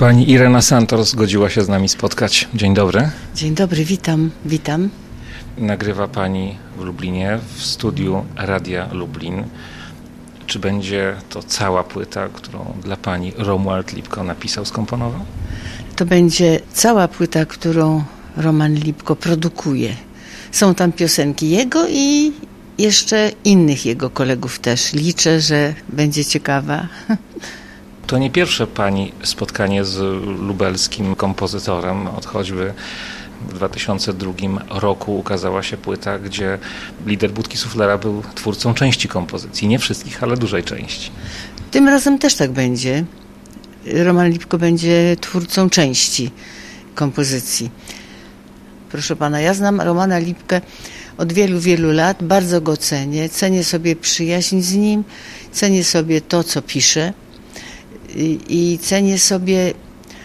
Pani Irena Santor zgodziła się z nami spotkać. Dzień dobry. Dzień dobry, witam. Nagrywa Pani w Lublinie, w studiu Radia Lublin. Czy będzie to cała płyta, którą dla Pani Romuald Lipko napisał, skomponował? To będzie cała płyta, którą Roman Lipko produkuje. Są tam piosenki jego i jeszcze innych jego kolegów też. Liczę, że będzie ciekawa. To nie pierwsze Pani spotkanie z lubelskim kompozytorem, od choćby w 2002 roku ukazała się płyta, gdzie lider Budki Suflera był twórcą części kompozycji. Nie wszystkich, ale dużej części. Tym razem też tak będzie. Roman Lipko będzie twórcą części kompozycji. Proszę pana, ja znam Romana Lipkę od wielu lat. Bardzo go cenię. Cenię sobie przyjaźń z nim. Cenię sobie to, co pisze. I cenię sobie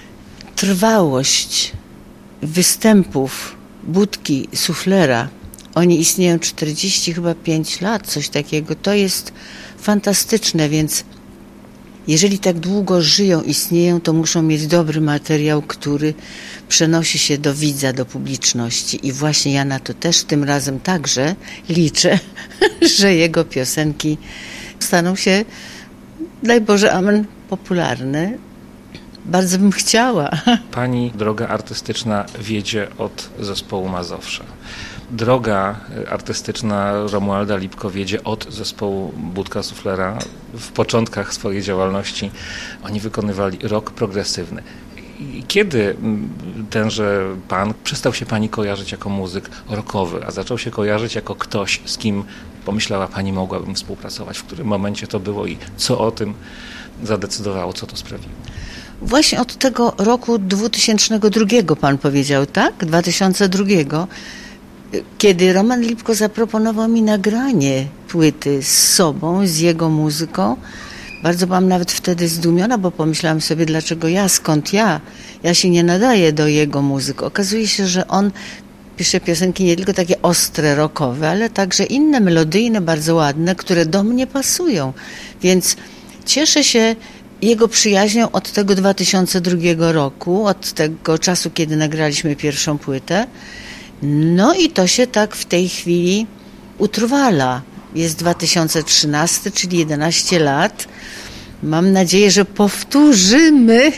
trwałość występów Budki Suflera. Oni istnieją 45 lat, coś takiego. To jest fantastyczne, więc jeżeli tak długo żyją, istnieją, to muszą mieć dobry materiał, który przenosi się do widza, do publiczności. I właśnie ja na to też tym razem także liczę, że jego piosenki staną się, daj Boże, amen, popularne. Bardzo bym chciała. Pani droga artystyczna wiedzie od zespołu Mazowsza. Droga artystyczna Romualda Lipko wiedzie od zespołu Budka Suflera. W początkach swojej działalności oni wykonywali rock progresywny. I kiedy tenże pan przestał się Pani kojarzyć jako muzyk rockowy, a zaczął się kojarzyć jako ktoś, z kim pomyślała Pani, mogłabym współpracować? W którym momencie to było i co o tym zadecydowało, co to sprawiło? Właśnie od tego roku 2002 pan powiedział, tak? 2002, kiedy Roman Lipko zaproponował mi nagranie płyty z sobą, z jego muzyką. Bardzo byłam nawet wtedy zdumiona, bo pomyślałam sobie, dlaczego ja, skąd ja? Ja się nie nadaję do jego muzyki. Okazuje się, że on pisze piosenki nie tylko takie ostre, rockowe, ale także inne, melodyjne, bardzo ładne, które do mnie pasują. Więc cieszę się jego przyjaźnią od tego 2002 roku, od tego czasu, kiedy nagraliśmy pierwszą płytę. No i to się tak w tej chwili utrwala. Jest 2013, czyli 11 lat. Mam nadzieję, że powtórzymy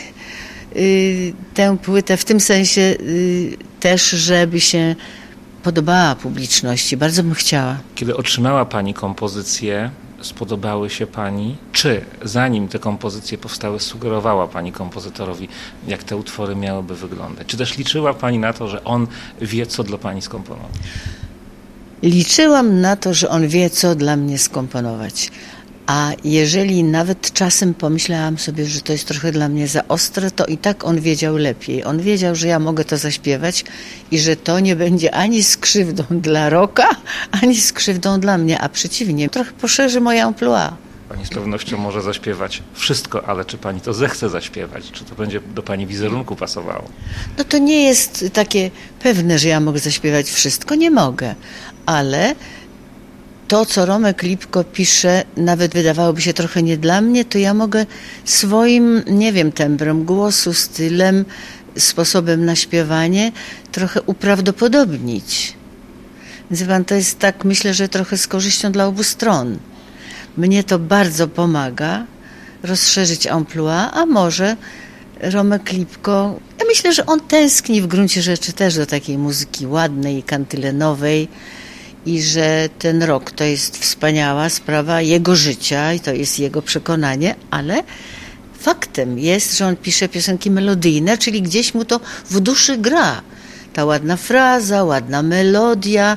tę płytę w tym sensie też, żeby się podobała publiczności. Bardzo bym chciała. Kiedy otrzymała Pani kompozycję, spodobały się Pani? Czy zanim te kompozycje powstały, sugerowała Pani kompozytorowi, jak te utwory miałyby wyglądać? Czy też liczyła Pani na to, że on wie, co dla Pani skomponować? Liczyłam na to, że on wie, co dla mnie skomponować. A jeżeli nawet czasem pomyślałam sobie, że to jest trochę dla mnie za ostre, to i tak on wiedział lepiej. On wiedział, że ja mogę to zaśpiewać i że to nie będzie ani skrzywdą dla rocka, ani skrzywdą dla mnie, a przeciwnie, trochę poszerzy moje amplua. Pani z pewnością może zaśpiewać wszystko, ale czy Pani to zechce zaśpiewać? Czy to będzie do Pani wizerunku pasowało? No to nie jest takie pewne, że ja mogę zaśpiewać wszystko. Nie mogę, ale to, co Romek Lipko pisze, nawet wydawałoby się trochę nie dla mnie, to ja mogę swoim, nie wiem, tembrem głosu, stylem, sposobem na śpiewanie trochę uprawdopodobnić. Więc pan, to jest tak, myślę, że trochę z korzyścią dla obu stron. Mnie to bardzo pomaga rozszerzyć amplua, a może Romek Lipko, ja myślę, że on tęskni w gruncie rzeczy też do takiej muzyki ładnej, kantylenowej, i że ten rock to jest wspaniała sprawa jego życia i to jest jego przekonanie, ale faktem jest, że on pisze piosenki melodyjne, czyli gdzieś mu to w duszy gra. Ta ładna fraza, ładna melodia,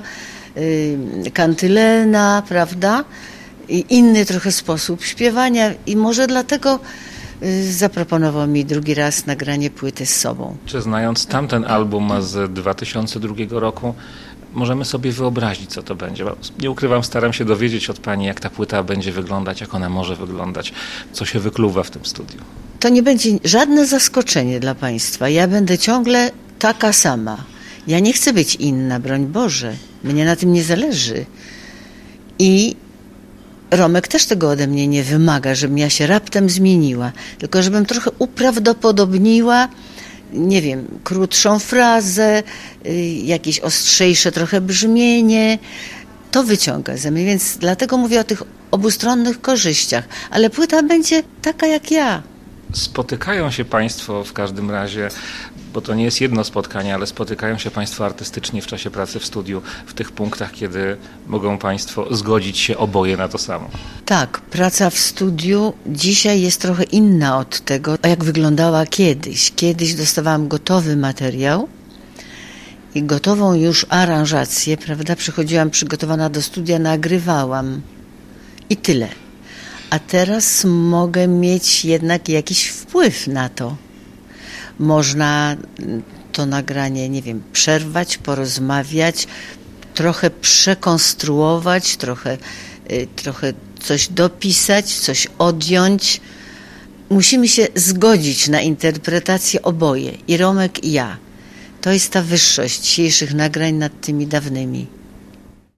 kantylena, prawda? I inny trochę sposób śpiewania i może dlatego zaproponował mi drugi raz nagranie płyty z sobą. Czy znając tamten album z 2002 roku, możemy sobie wyobrazić, co to będzie? Nie ukrywam, staram się dowiedzieć od Pani, jak ta płyta będzie wyglądać, jak ona może wyglądać, co się wykluwa w tym studiu. To nie będzie żadne zaskoczenie dla Państwa. Ja będę ciągle taka sama. Ja nie chcę być inna, broń Boże. Mnie na tym nie zależy. I Romek też tego ode mnie nie wymaga, żebym ja się raptem zmieniła, tylko żebym trochę uprawdopodobniła, nie wiem, krótszą frazę, jakieś ostrzejsze trochę brzmienie. To wyciąga ze mnie, więc dlatego mówię o tych obustronnych korzyściach. Ale płyta będzie taka jak ja. Spotykają się Państwo w każdym razie, bo to nie jest jedno spotkanie, ale spotykają się Państwo artystycznie w czasie pracy w studiu, w tych punktach, kiedy mogą Państwo zgodzić się oboje na to samo. Tak, praca w studiu dzisiaj jest trochę inna od tego, jak wyglądała kiedyś. Kiedyś dostawałam gotowy materiał i gotową już aranżację, prawda? Przychodziłam przygotowana do studia, nagrywałam i tyle. A teraz mogę mieć jednak jakiś wpływ na to. Można to nagranie, nie wiem, przerwać, porozmawiać, trochę przekonstruować, trochę coś dopisać, coś odjąć. Musimy się zgodzić na interpretację oboje, i Romek, i ja. To jest ta wyższość dzisiejszych nagrań nad tymi dawnymi.